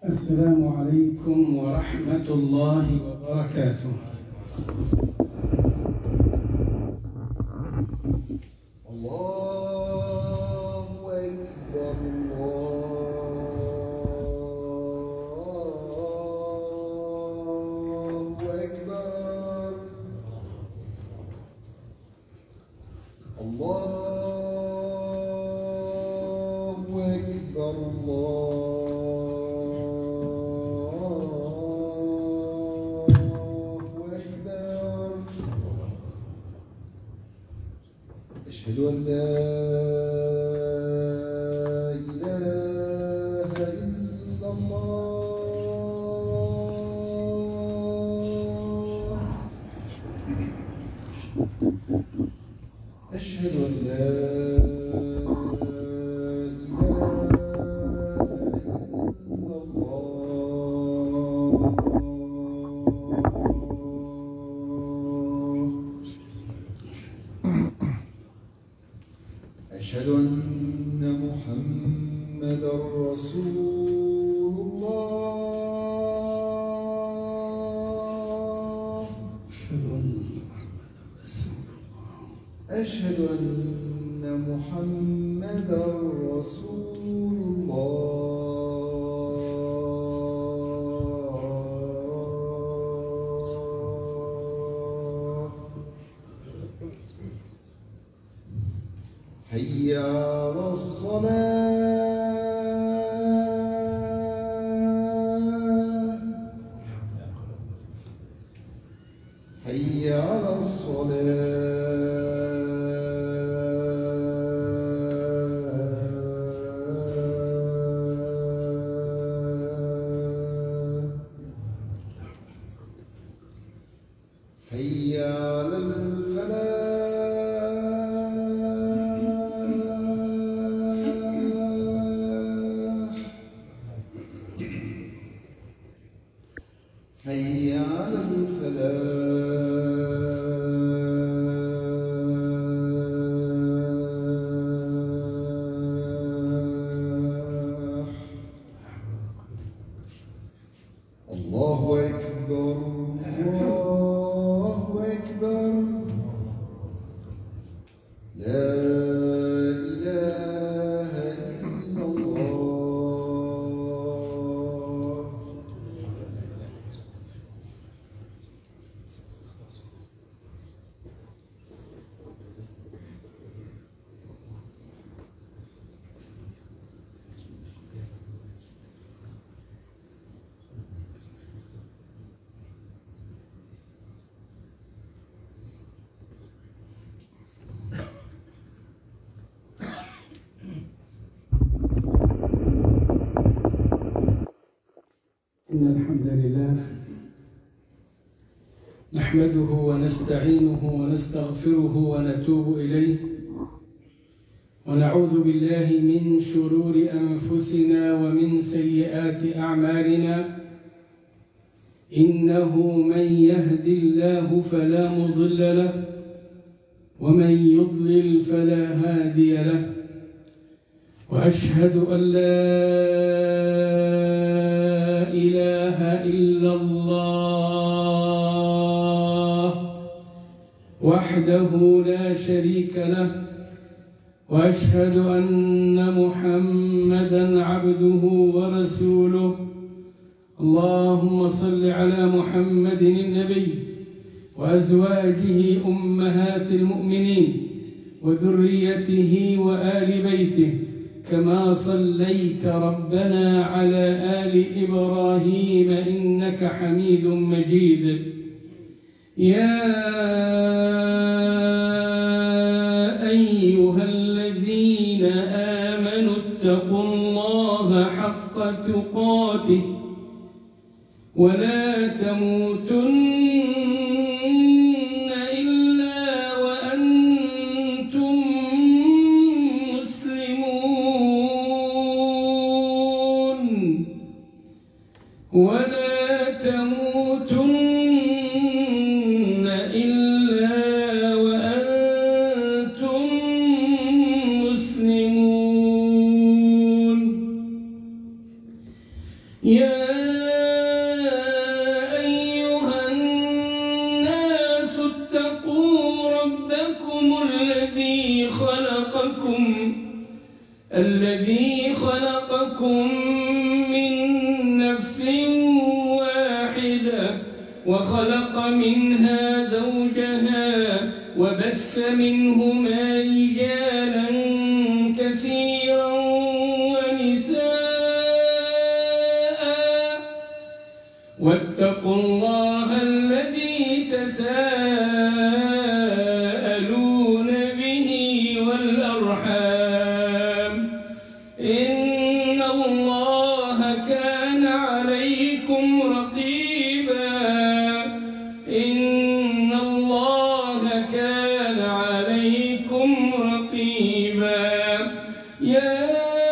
السلام عليكم ورحمة الله وبركاته. الله أكبر الله أكبر الله أكبر أشهد أن لا إله إلا الله أشهد أن لا أشهد أن محمدًا رسول الله أشهد أن محمدًا رسول الله حي على الصلاة حي على الصلاة حي على الفلاح حي على الفلاح الله أكبر الله أكبر لا إله إلا الله إن الحمد لله نحمده ونستعينه ونستغفره ونتوب إليه ونعوذ بالله من شرور أنفسنا ومن سيئات أعمالنا إنه من يهد الله فلا مضل له ومن يضلل فلا هادي له وأشهد أن لا إله إلا الله وحده لا شريك له وأشهد أن محمدًا عبده ورسوله اللهم صل على محمد النبي وأزواجه أمهات المؤمنين وذريته وآل بيته كما صليت ربنا على آل إبراهيم إنك حميد مجيد يا أيها الذين آمنوا اتقوا الله حق تقاته ولا تموتن ولا تموتن إلا وأنتم مسلمون يا أيها الناس اتقوا ربكم الذي خلقكم من نفس واحدة وخلق منها زوجها وبث منهما رجالا كثيرا ونساء واتقوا الله الذي تساءلون به والأرحام إن الله كان عليكم رقيبا إن الله كان عليكم رقيبا يا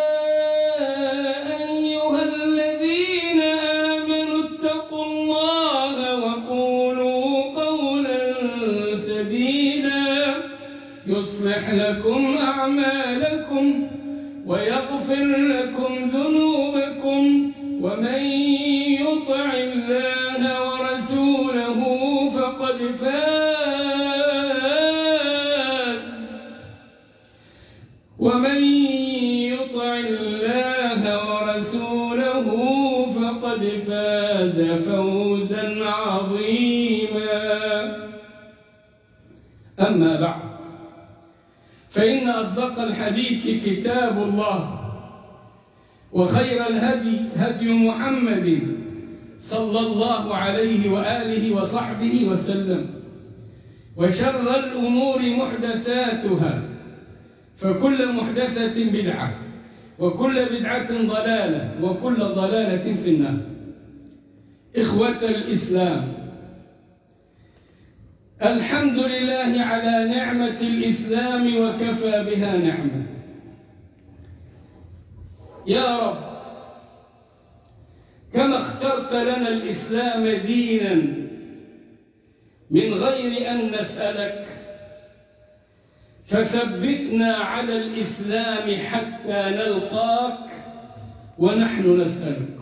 أيها الذين آمنوا اتقوا الله وقولوا قولا سديدا يصلح لكم أعمالكم ويغفر لكم ذنوبكم ومن يطع الله ورسوله فقد فاز ومن يطع الله ورسوله فقد فاز فوزا عظيما أما بعد فإن أصدق الحديث كتاب الله وخير الهدي هدي محمد صلى الله عليه وآله وصحبه وسلم وشر الأمور محدثاتها فكل محدثة بدعة وكل بدعة ضلالة وكل ضلالة في النار. إخوة الإسلام، الحمد لله على نعمة الإسلام وكفى بها نعمة. يا رب، كما اخترت لنا الإسلام دينا من غير أن نسألك فثبتنا على الإسلام حتى نلقاك ونحن نسألك.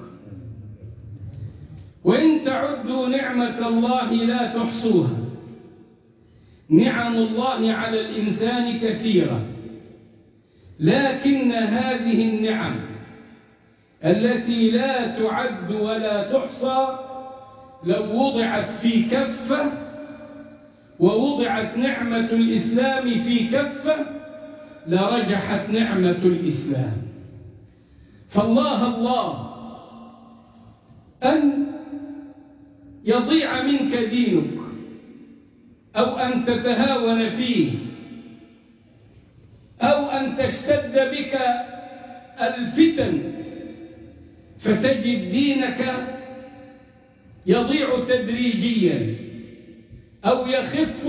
وإن تعدوا نعمة الله لا تحصوها. نعم الله على الإنسان كثيرة، لكن هذه النعم التي لا تعد ولا تحصى لو وضعت في كفة ووضعت نعمة الإسلام في كفة لرجحت نعمة الإسلام. فالله أن يضيع منك دينك أو أن تتهاون فيه أو أن تشتد بك الفتن فتجد دينك يضيع تدريجيا أو يخف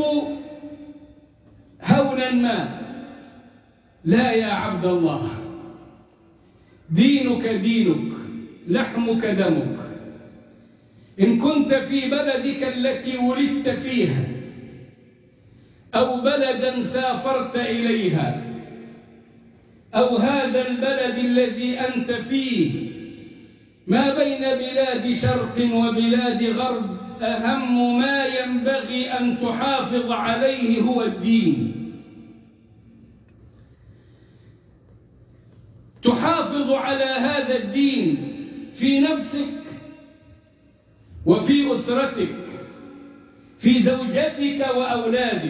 هونا ما. لا يا عبد الله، دينك دينك، لحمك دمك. إن كنت في بلدك التي ولدت فيها أو بلدا سافرت إليها أو هذا البلد الذي أنت فيه، ما بين بلاد شرق وبلاد غرب أهم ما ينبغي أن تحافظ عليه هو الدين. تحافظ على هذا الدين في نفسك وفي أسرتك، في زوجتك وأولادك.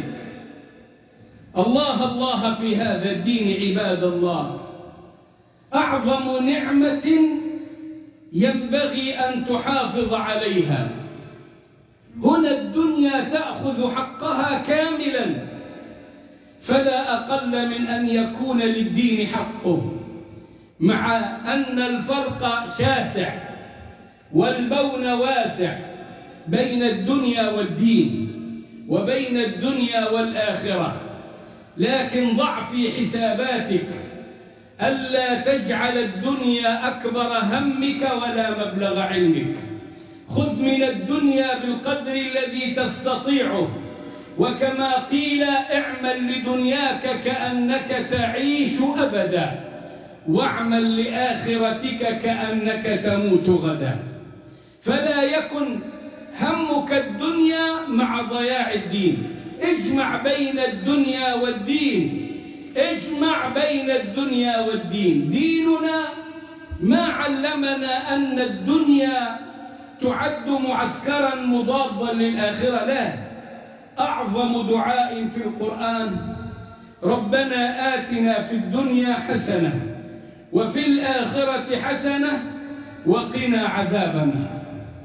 الله في هذا الدين عباد الله. أعظم نعمة ينبغي أن تحافظ عليها. هنا الدنيا تأخذ حقها كاملا، فلا أقل من أن يكون للدين حقه، مع أن الفرق شاسع والبون واسع بين الدنيا والدين وبين الدنيا والآخرة. لكن ضع في حساباتك ألا تجعل الدنيا أكبر همك ولا مبلغ علمك. خذ من الدنيا بالقدر الذي تستطيعه، وكما قيل اعمل لدنياك كأنك تعيش أبدا. واعمل لآخرتك كأنك تموت غدا. فلا يكن همك الدنيا مع ضياع الدين. اجمع بين الدنيا والدين، اجمع بين الدنيا والدين. ديننا ما علمنا أن الدنيا تعد معسكرا مضادا للآخرة، لا. أعظم دعاء في القرآن ربنا آتنا في الدنيا حسنة وفي الآخرة حسنة وقنا عذاب النار.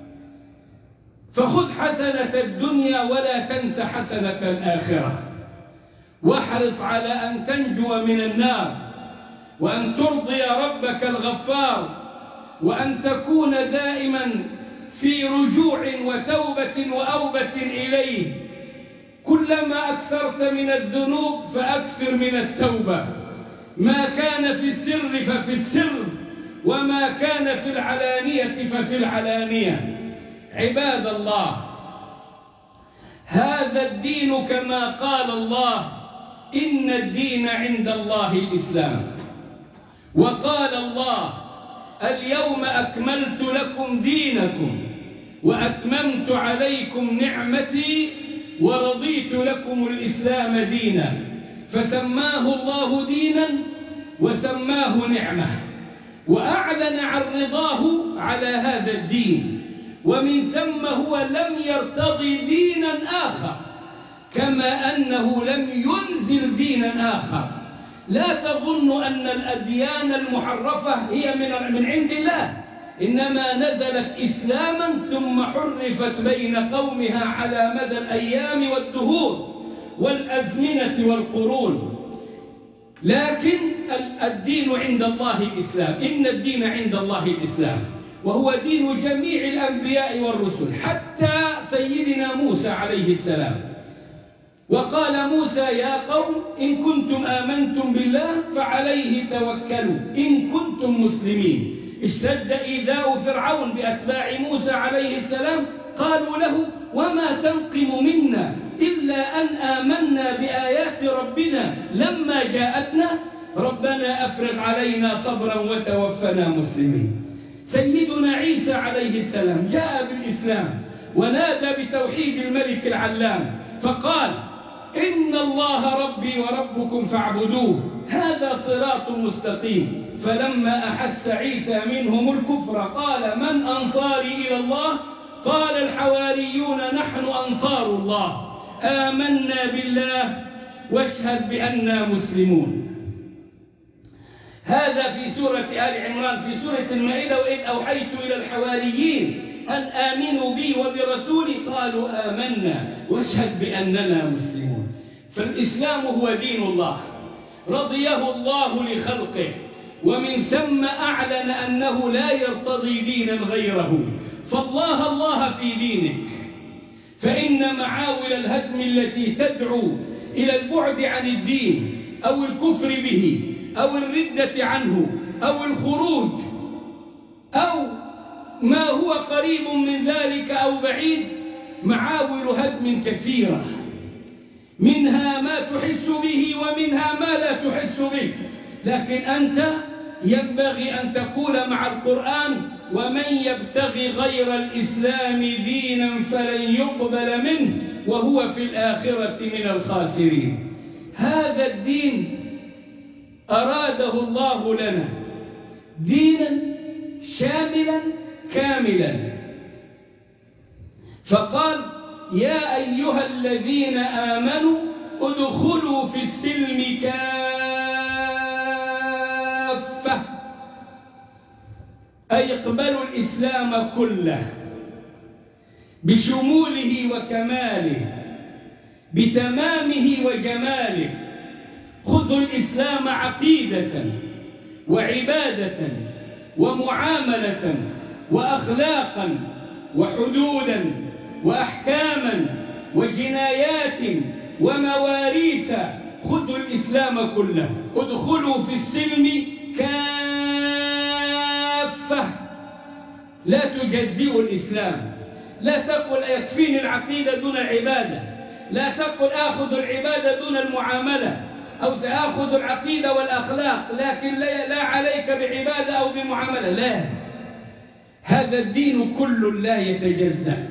فخذ حسنة الدنيا ولا تنس حسنة الآخرة، واحرص على أن تنجو من النار، وأن ترضي ربك الغفار، وأن تكون دائما في رجوع وتوبة وأوبة إليه. كلما أكثرت من الذنوب فأكثر من التوبة. ما كان في السر ففي السر، وما كان في العلانية ففي العلانية. عباد الله، هذا الدين كما قال الله إن الدين عند الله الإسلام. وقال الله اليوم أكملت لكم دينكم وأتممت عليكم نعمتي ورضيت لكم الإسلام دينا. فسماه الله دينا وسماه نعمة، وأعلن عن رضاه على هذا الدين. ومن ثم هو لم يرتضي دينا آخر، كما أنه لم ينزل دينا آخر. لا تظن أن الأديان المحرفة هي من عند الله، إنما نزلت إسلاما ثم حرفت بين قومها على مدى الأيام والدهور والأزمنة والقرون. لكن الدين عند الله الإسلام. إن الدين عند الله الإسلام، وهو دين جميع الأنبياء والرسل حتى سيدنا موسى عليه السلام. وقال موسى يا قوم إن كنتم آمنتم بالله فعليه توكلوا إن كنتم مسلمين. اشتد إيذاء فرعون بأتباع موسى عليه السلام، قالوا له وما تنقم منا إلا أن آمنا بآيات ربنا لما جاءتنا ربنا أفرغ علينا صبرا وتوفنا مسلمين. سيدنا عيسى عليه السلام جاء بالإسلام ونادى بتوحيد الملك العلام، فقال إن الله ربي وربكم فاعبدوه هذا صراط مستقيم. فلما أحس عيسى منهم الكفر قال من أنصاري إلى الله؟ قال الحواريون نحن أنصار الله آمنا بالله واشهد بأننا مسلمون. هذا في سورة آل عمران. في سورة المائدة وإذ أوحيت إلى الحواريين أن آمنوا بي وبرسولي قالوا آمنا واشهد بأننا مسلمون. فالإسلام هو دين الله رضيه الله لخلقه، ومن ثم أعلن أنه لا يرتضي دينا غيره. فالله الله في دينك، فإن معاول الهدم التي تدعو إلى البعد عن الدين أو الكفر به أو الردة عنه أو الخروج أو ما هو قريب من ذلك أو بعيد، معاول هدم كثيرة، منها ما تحس به ومنها ما لا تحس به. لكن أنت ينبغي أن تقول مع القرآن ومن يبتغي غير الإسلام دينا فلن يقبل منه وهو في الآخرة من الخاسرين. هذا الدين أراده الله لنا دينا شاملا كاملا، فقال يا أيها الذين آمنوا ادخلوا في السلم كافة، أي اقبلوا الإسلام كله بشموله وكماله بتمامه وجماله. خذوا الإسلام عقيدة وعبادة ومعاملة وأخلاقا وحدودا وأحكاما وجنايات ومواريث. خذوا الإسلام كله، ادخلوا في السلم كافة. لا تجزئوا الإسلام، لا تقل يكفيني العقيدة دون العبادة، لا تقل آخذ العبادة دون المعاملة، أو سآخذ العقيدة والأخلاق لكن لا عليك بعبادة أو بمعاملة. لا، هذا الدين كل لا يتجزأ،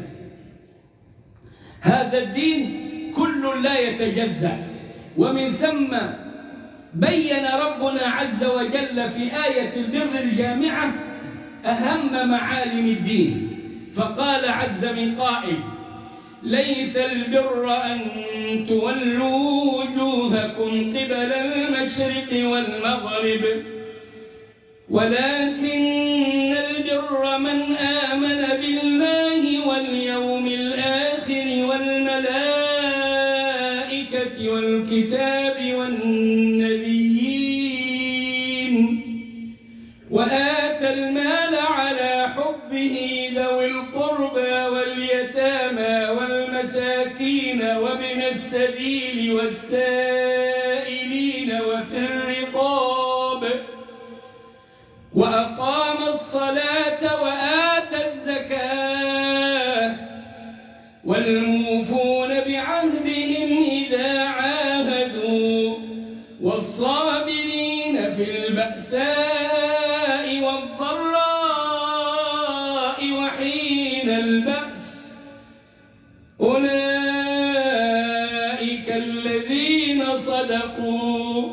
هذا الدين كل لا يتجزأ. ومن ثم بين ربنا عز وجل في آية البر الجامعة أهم معالم الدين، فقال عز من قائل: ليس البر أن تولوا وجوهكم قبل المشرق والمغرب ولكن البر من آمن بالله واليوم الآخر والملائكة والكتاب والنبيين وآتى المال على حبه ذوي القربى واليتامى والمساكين وابن السبيل والسائلين وفي الرقاب وأقام الصلاة وآتى الزكاة والموفون بعهدهم إذا عاهدوا والصابرين في البأساء والضراء وحين البأس أولئك الذين صدقوا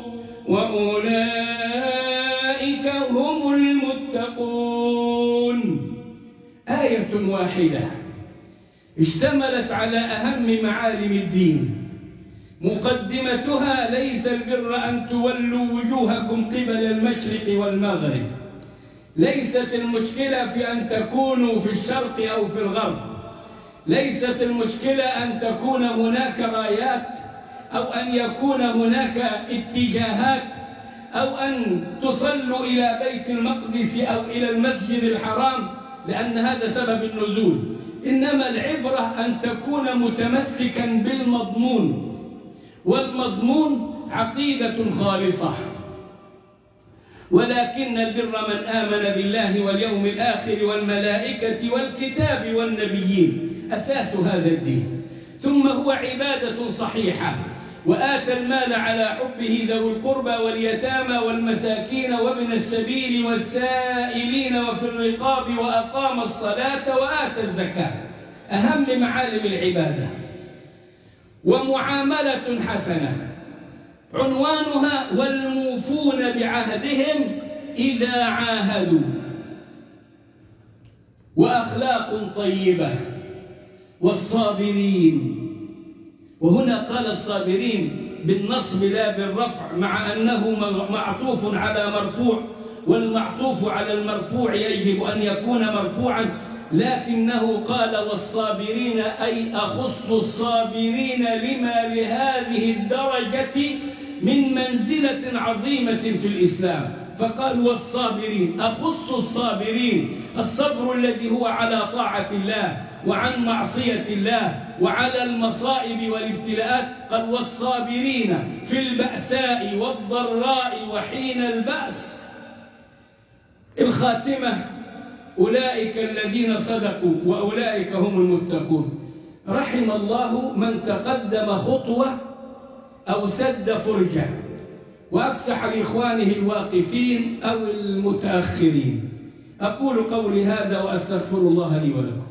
وأولئك هم المتقون. آية واحدة اشتملت على أهم معالم الدين، مقدمتها: ليس البر أن تولوا وجوهكم قبل المشرق والمغرب. ليست المشكلة في أن تكونوا في الشرق أو في الغرب، ليست المشكلة أن تكون هناك رايات أو أن يكون هناك اتجاهات أو أن تصلوا إلى بيت المقدس أو إلى المسجد الحرام لأن هذا سبب النزول، إنما العبرة أن تكون متمسكا بالمضمون، والمضمون عقيدة خالصة. ولكن البر من آمن بالله واليوم الآخر والملائكة والكتاب والنبيين، أساس هذا الدين. ثم هو عبادة صحيحة، وآتى المال على حبه ذوي القربى واليتامى والمساكين وابن السبيل والسائلين وفي الرقاب وأقام الصلاة وآتى الزكاة، أهم معالم العبادة. ومعاملة حسنة عنوانها: والموفون بعهدهم إذا عاهدوا، وأخلاق طيبة، والصابرين. وهنا قال الصابرين بالنصب لا بالرفع، مع أنه معطوف على مرفوع، والمعطوف على المرفوع يجب أن يكون مرفوعا، لكنه قال والصابرين، أي أخص الصابرين لما لهذه الدرجة من منزلة عظيمة في الإسلام، فقال والصابرين، أخص الصابرين، الصبر الذي هو على طاعة الله وعن معصية الله وعلى المصائب والابتلاءات، قال والصابرين في البأساء والضراء وحين البأس. الخاتمة: أولئك الذين صدقوا وأولئك هم المتقون. رحم الله من تقدم خطوة أو سد فرجة وأفسح لإخوانه الواقفين أو المتأخرين. أقول قولي هذا وأستغفر الله لي ولكم.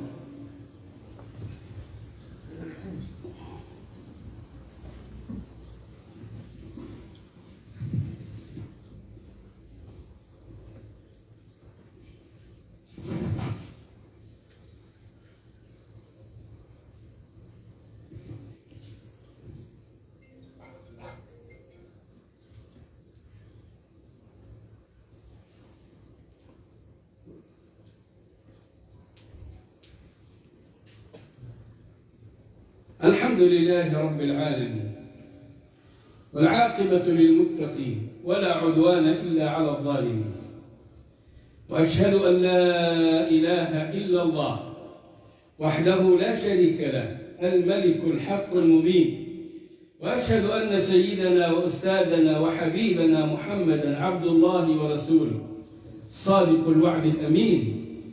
الحمد لله رب العالمين، والعاقبة للمتقين، ولا عدوان إلا على الظالمين. وأشهد أن لا إله إلا الله وحده لا شريك له، الملك الحق المبين. وأشهد أن سيدنا وأستاذنا وحبيبنا محمدا عبد الله ورسوله، صادق الوعد الأمين،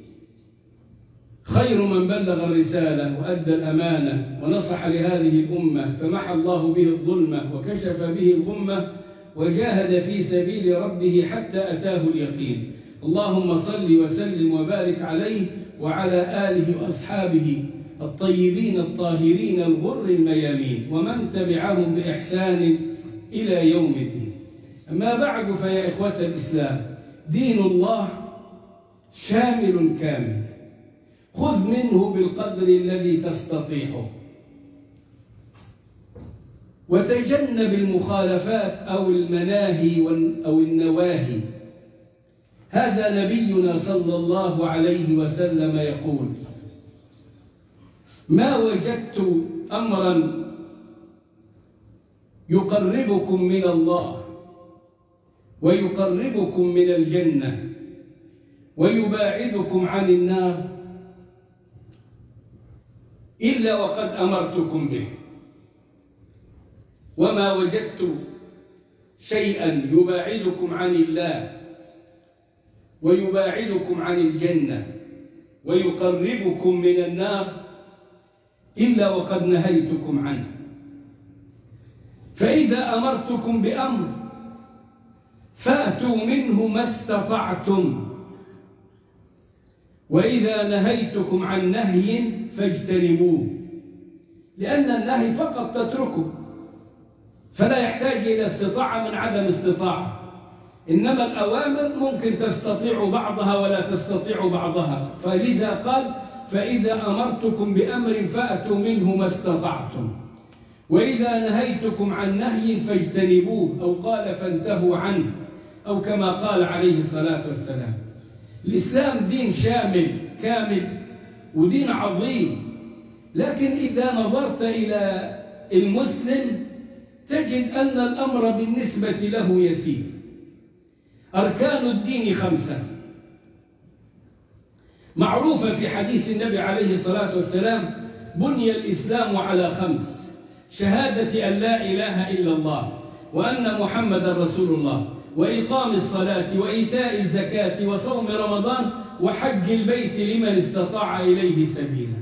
خير من بلغ الرسالة وأدى الأمانة ونصح لهذه الأمة، فمحى الله به الظلمة وكشف به الغمة، وجاهد في سبيل ربه حتى أتاه اليقين. اللهم صل وسلم وبارك عليه وعلى آله وأصحابه الطيبين الطاهرين الغر الميامين ومن تبعهم بإحسان إلى يوم الدين. أما بعد، فيا إخوة الإسلام، دين الله شامل كامل، خذ منه بالقدر الذي تستطيعه، وتجنب المخالفات أو المناهي أو النواهي. هذا نبينا صلى الله عليه وسلم يقول: ما وجدت أمرا يقربكم من الله ويقربكم من الجنة ويباعدكم عن النار إلا وقد أمرتكم به، وما وجدت شيئا يباعدكم عن الله ويباعدكم عن الجنة ويقربكم من النار إلا وقد نهيتكم عنه. فإذا أمرتكم بأمر فأتوا منه ما استطعتم، وإذا نهيتكم عن نهي فاجتنبوه، لأن النهي فقط تتركه، فلا يحتاج إلى استطاعة من عدم استطاعة. إنما الأوامر ممكن تستطيع بعضها ولا تستطيع بعضها، فلذا قال: فإذا أمرتكم بأمر فأتوا منه ما استطعتم، وإذا نهيتكم عن نهي فاجتنبوه، أو قال فانتهوا عنه، أو كما قال عليه الصلاة والسلام. الإسلام دين شامل كامل ودين عظيم، لكن إذا نظرت إلى المسلم تجد أن الأمر بالنسبة له يسير. أركان الدين 5 معروفة في حديث النبي عليه الصلاة والسلام: بني الإسلام على 5: شهادة أن لا إله إلا الله وأن محمد رسول الله، وإقام الصلاة، وإيتاء الزكاة، وصوم رمضان، وحج البيت لمن استطاع إليه سبيلا.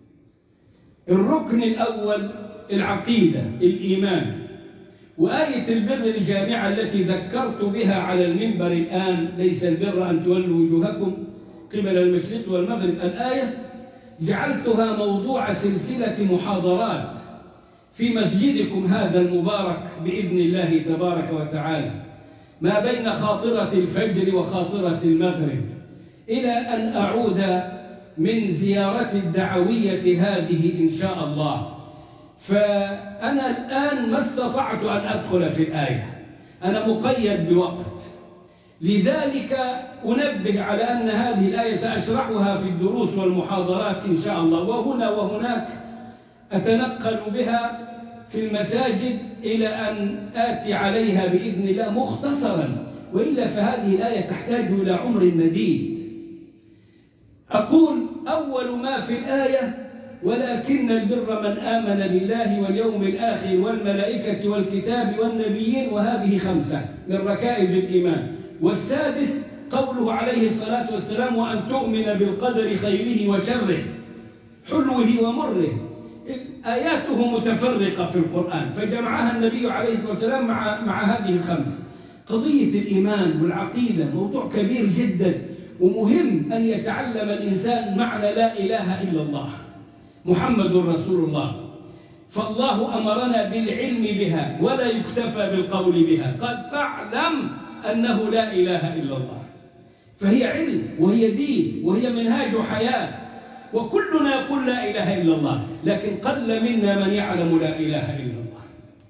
الركن الأول العقيدة، الإيمان. وآية البر الجامعة التي ذكرت بها على المنبر الآن: ليس البر أن تولوا وجوهكم قبل المشرق والمغرب، الآية جعلتها موضوع سلسلة محاضرات في مسجدكم هذا المبارك بإذن الله تبارك وتعالى، ما بين خاطرة الفجر وخاطرة المغرب، إلى أن أعود من زيارة الدعوية هذه إن شاء الله. فأنا الآن ما استطعت أن أدخل في الآية، أنا مقيد بوقت، لذلك أنبه على أن هذه الآية سأشرحها في الدروس والمحاضرات إن شاء الله، وهنا وهناك أتنقل بها في المساجد إلى أن آتي عليها بإذن الله مختصرا، وإلا فهذه الآية تحتاج إلى عمر مديد. أقول: أول ما في الآية: ولكن البر من آمن بالله واليوم الآخر والملائكة والكتاب والنبيين، وهذه 5 من ركائز الإيمان. والسادس قوله عليه الصلاة والسلام: وأن تؤمن بالقدر خيره وشره حلوه ومره. آياته متفرقة في القرآن، فجمعها النبي عليه الصلاة والسلام مع هذه 5. قضية الإيمان والعقيدة موضوع كبير جدا، ومهم أن يتعلم الإنسان معنى لا إله إلا الله محمد رسول الله. فالله أمرنا بالعلم بها، ولا يكتفى بالقول بها، قد فاعلم أنه لا إله إلا الله. فهي علم وهي دين وهي منهاج حياة، وكلنا يقول لا إله إلا الله، لكن قل منا من يعلم لا إله إلا الله.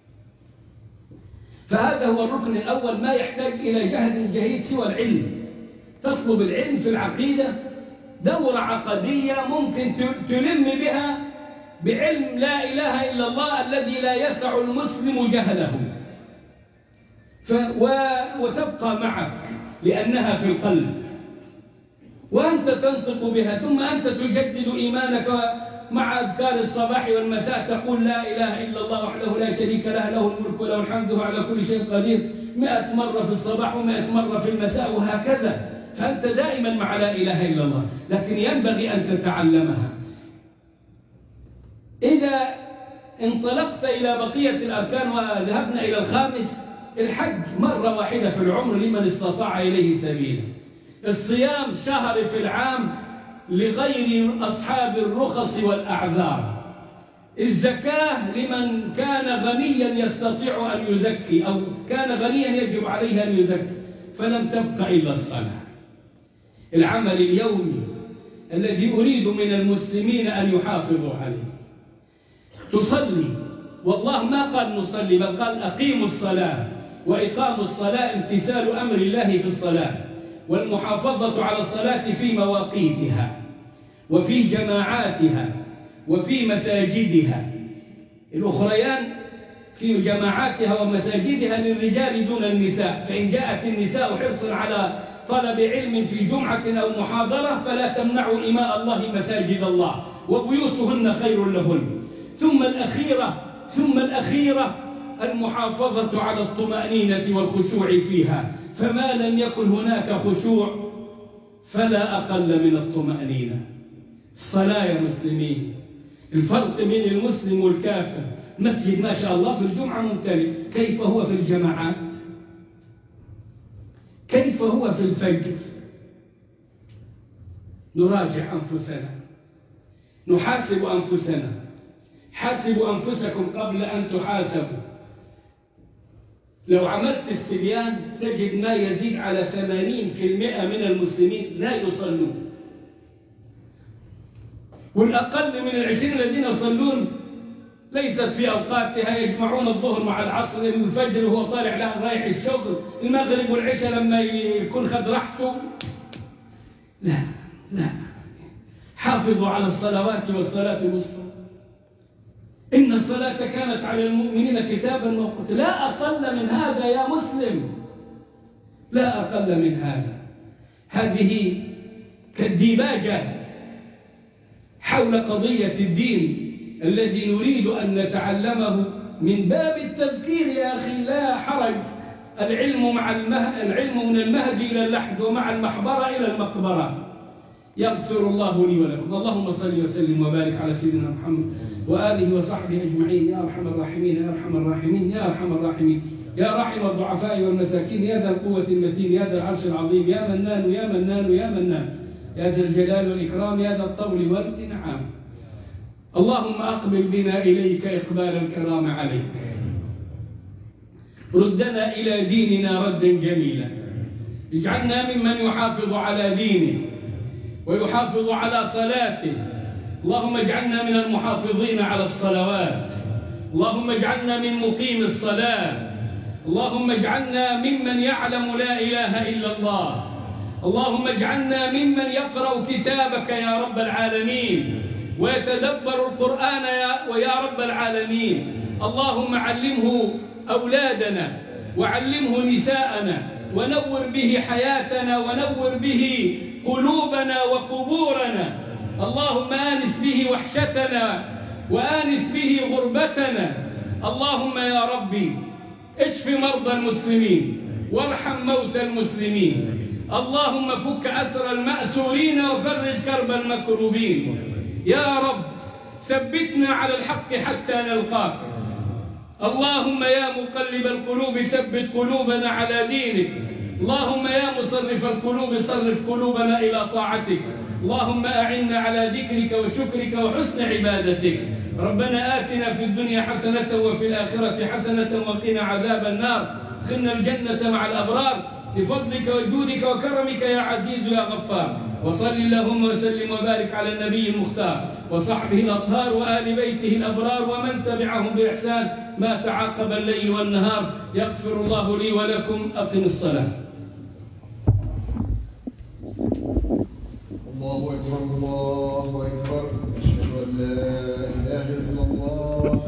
فهذا هو الركن الأول، ما يحتاج إلى جهد جهيد سوى العلم. تطلب العلم في العقيدة، دورة عقدية ممكن تلم بها بعلم لا إله إلا الله الذي لا يسع المسلم جهله، وتبقى معك لأنها في القلب، وأنت تنطق بها، ثم أنت تجدد إيمانك مع أذكار الصباح والمساء، تقول لا إله إلا الله وحده لا شريك له، له الملك وله الحمد وهو على كل شيء قدير، 100 مرة في الصباح و100 مرة في المساء، وهكذا. فأنت دائما مع لا إله إلا الله، لكن ينبغي أن تتعلمها. إذا انطلقت إلى بقية الأركان وذهبنا إلى الخامس الحج مرة واحدة في العمر لمن استطاع إليه سبيلا. الصيام شهر في العام لغير أصحاب الرخص والأعذار. الزكاة لمن كان غنيا يستطيع أن يزكي، أو كان غنيا يجب عليه أن يزكي، فلم تبق إلا الصلاة. العمل اليومي الذي أريد من المسلمين أن يحافظوا عليه. تصلي، والله ما قال نصلي، بل قال أقيموا الصلاة، وإقام الصلاة امتثال أمر الله في الصلاة، والمحافظة على الصلاة في مواقيتها وفي جماعاتها وفي مساجدها. الأخريان في جماعاتها ومساجدها للرجال دون النساء، فإن جاءت النساء حرصا على طلب علم في جمعة أو محاضرة فلا تمنعوا إماء الله مساجد الله، وبيوتهن خير لهن. ثم الأخيرة المحافظة على الطمأنينة والخشوع فيها، فما لم يكن هناك خشوع فلا أقل من الطمأنينة. الصلاة يا مسلمين، الفرق بين المسلم والكافر، مسجد ما شاء الله في الجمعة ممتلئ، كيف هو في الجماعات؟ كيف هو في الفجر؟ نراجع أنفسنا، نحاسب أنفسنا. حاسبوا أنفسكم قبل أن تحاسبوا. لو عملت استبيان تجد ما يزيد على 80% من المسلمين لا يصلون، والأقل من 20 الذين يصلون ليست في أوقاتها، يجمعون الظهر مع العصر، الفجر وهو طالع له رايح الشغل، المغرب والعشاء لما يكون خد راحته. لا، حافظوا على الصلوات والصلاة الوسطى، إن الصلاة كانت على المؤمنين كتابا موقوتا. لا أقل من هذا يا مسلم، لا أقل من هذا. هذه كالديباجة حول قضية الدين الذي نريد أن نتعلمه من باب التذكير يا أخي، لا حرج. العلم من المهد إلى اللحد، ومع المحبرة إلى المقبرة. يغفر الله لي ولكم. اللهم صل وسلم وبارك على سيدنا محمد وآله وصحبه أجمعين يا أرحم الراحمين يا أرحم الراحمين يا أرحم الراحمين يا راحم الضعفاء والمساكين يا ذا القوة المتين يا ذا العرش العظيم يا منان يا منان يا منان يا ذا الجلال والإكرام يا ذا الطول والإنعام. اللهم أقبل بنا إليك إقبال الكرام عليك. ردنا إلى ديننا ردا جميلا. اجعلنا ممن يحافظ على دينه ويحافظ على صلاته. اللهم اجعلنا من المحافظين على الصلوات. اللهم اجعلنا من مقيم الصلاة. اللهم اجعلنا ممن يعلم لا إله إلا الله. اللهم اجعلنا ممن يقرأ كتابك يا رب العالمين ويتدبر القرآن يا رب العالمين. اللهم علمه أولادنا وعلمه نساءنا، ونور به حياتنا ونور به قلوبنا وقبورنا. اللهم آنس به وحشتنا وآنس به غربتنا. اللهم يا ربي اشف مرضى المسلمين وارحم موتى المسلمين. اللهم فك أسر المأسورين وفرج كرب المكروبين. يا رب ثبتنا على الحق حتى نلقاك. اللهم يا مقلب القلوب ثبت قلوبنا على دينك. اللهم يا مصرف القلوب صرف قلوبنا إلى طاعتك. اللهم أعنا على ذكرك وشكرك وحسن عبادتك. ربنا آتنا في الدنيا حسنة وفي الآخرة حسنة وقنا عذاب النار. ادخلنا الجنة مع الأبرار بفضلك وجودك وكرمك يا عزيز يا غفار. وصل اللهم وسلم وبارك على النبي المختار وصحبه الأطهار وآل بيته الأبرار ومن تبعهم بإحسان ما تعاقب الليل والنهار. يغفر الله لي ولكم. أقم الصلاة. الله أكبر الله أكبر. أشهد أن لا إله إلا الله.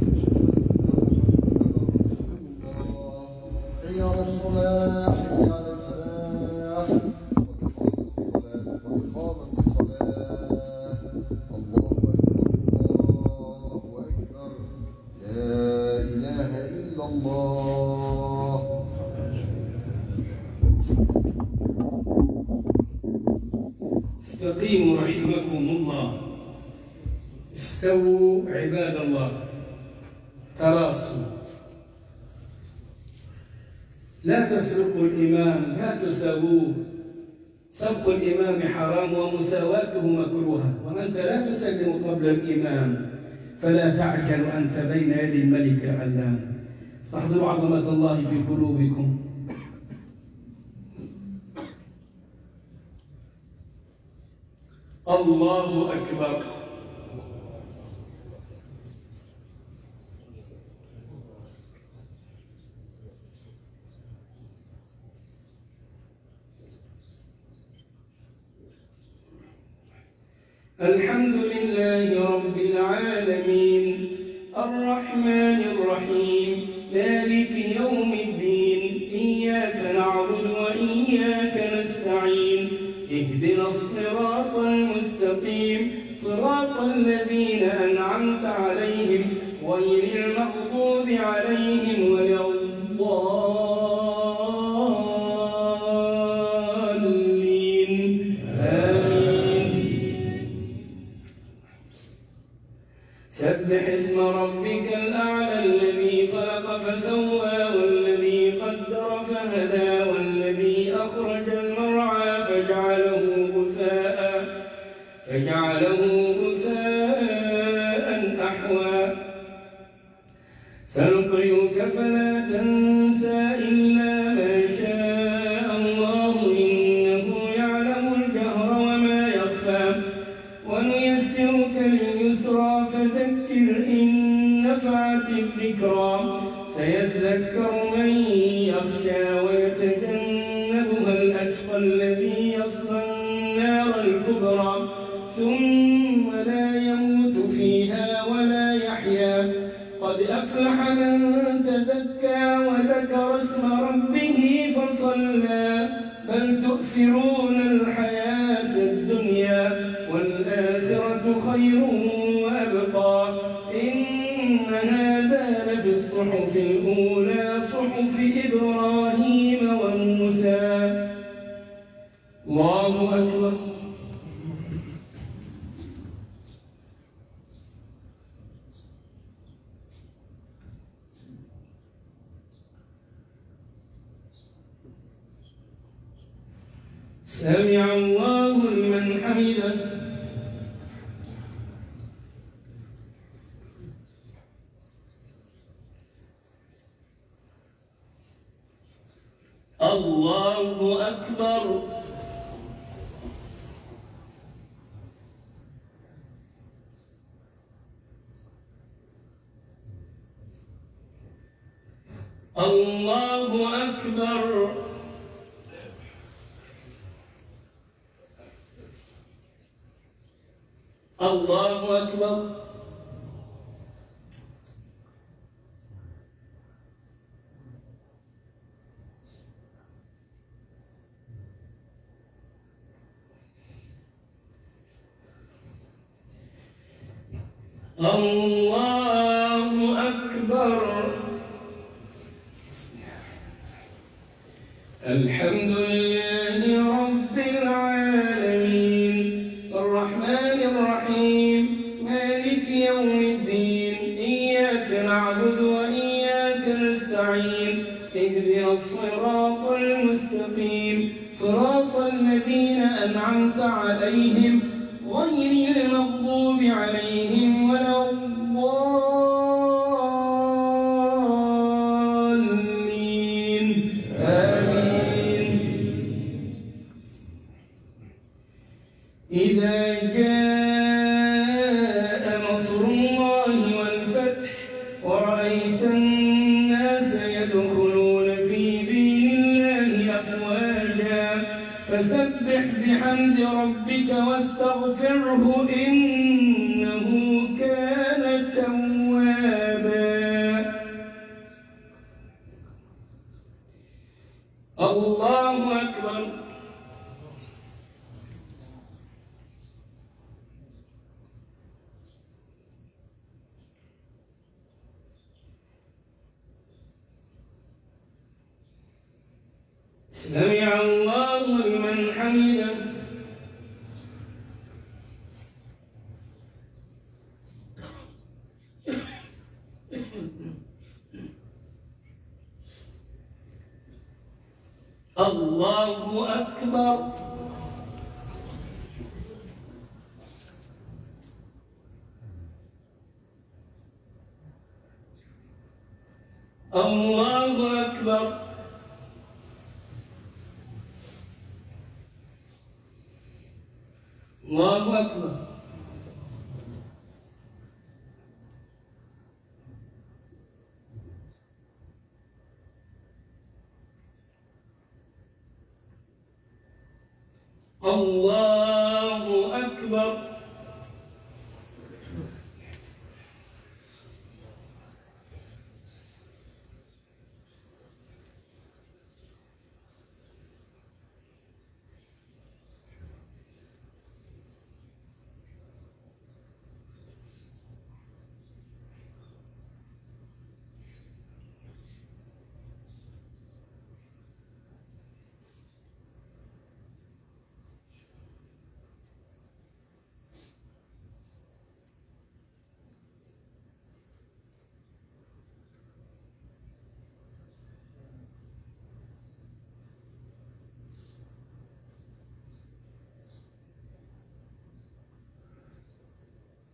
حي على الصلاة حي على الفلاح. وإقامة الصلاة. الله أكبر لا إله إلا الله. استقيموا رحمكم الله. استووا عباد الله. تراصوا. لا تسرقوا الإمام، لا تساووه. سبق الإمام حرام ومساواته مكروهة، وأنت لا تسلم قبل الإمام، فلا تعجل أنت بين يدي الملك العلام. استحضروا عظمة الله في قلوبكم. الله أكبر. الحمد لله رب العالمين، الرحمن الرحيم، مالك يوم الدين، إياك نعبد وإياك نستعين، اهدنا الصراط المستقيم، صراط الذين أنعمت عليهم غير المغضوب عليهم ولا الضالين. آمين. سبح اسم ربك الأعلى الذي خلق فسوى والذي قدر فهدى والذي أخرج المرعى فجعله غثاء أحوى. سنقرئك فلا تنسى إلا ما شاء الله إنه يعلم الجهر وما يخفى. ونيسرك لليسرى فذكر إن نفعت الذكرى. سيذكر من يخشى ويتجنبها الأشقى الذي يصلى النار الكبرى ثم لا يموت فيها ولا يحيا. قد أفلح من تزكى وذكر اسم ربه فصلى. بل تؤثرون الحياة الدنيا والآخرة خير وأبقى. إن هذا لفي الصحف الأولى صحف إبراهيم وموسى. الله أكبر. سمع الله لمن حمده. الله أكبر. الله أكبر. الله أكبر. الله أكبر. الحمد لله رب العالمين، الرحمن الرحيم، مالك يوم الدين، إياك نعبد وإياك نستعين، اهدنا الصراط المستقيم، صراط الذين أنعمت عليهم غير المغضوب عليهم ولا الضالين. آمين. إذا جاء نصر الله والفتح ورأيت الناس يدخلون في دين الله أفواجا فسبح بحمد ربك واستغفره إنه كان توابا. الله أكبر. سمع الله لمن حمده. الله أكبر. الله أكبر. الله أكبر. الله أكبر.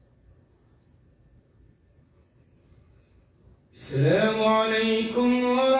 السلام عليكم ورحمة